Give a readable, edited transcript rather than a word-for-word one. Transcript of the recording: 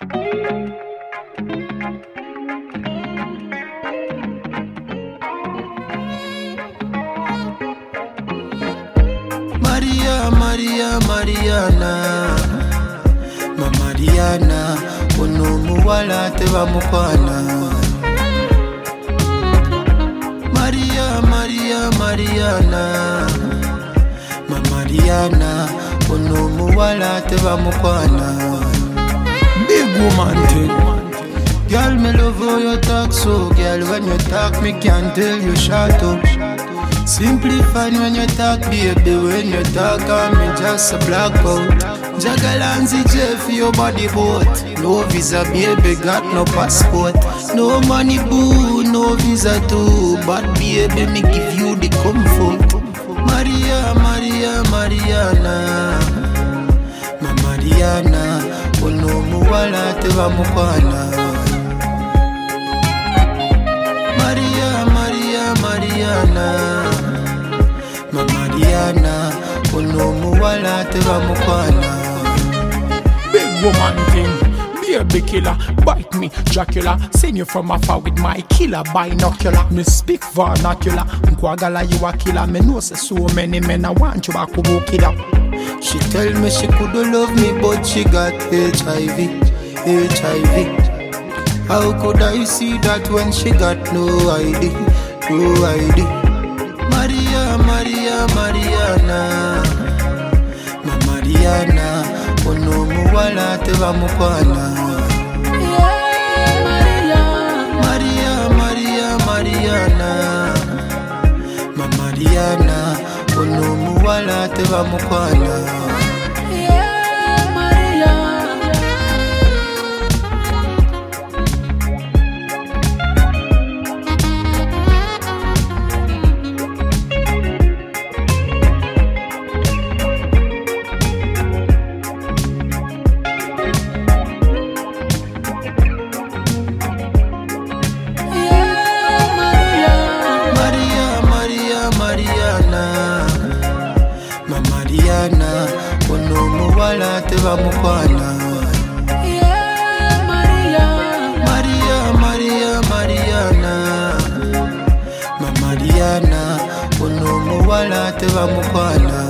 Mariana, ma Mariana, ono muwala teba mukwana. Mariana, ma Mariana, ono muwala teba mukwana. Big woman thing. Girl, me love how you talk so. Girl, when you talk, me can't tell you shut up. Simply fine when you talk, baby. When you talk, me just a blackout. Jagalanzi J for your body boat. No visa, baby, got no passport. No money, boo, no visa too. But baby, me give you the comfort. Mariana, ma Mariana, ono muwala teba mukwana. Mariana, ma Mariana, ono muwala teba mukwana. Big woman thing, baby killer, bite me, Dracula. Send you from afar with my killer binocular. Me speak vernacular, Nkwagala you a killer. Me know say so many men I want you back to killer. She tell me she coulda love me, but she got HIV. How could I see that when she got no ID? Mariana, ma Mariana, ono muwala teba mukwana. Mariana, ma Mariana, ono muwala teba mukwana. Mariana, ono muwala teba mukwana. Mariana, ono muwala teba mukwana.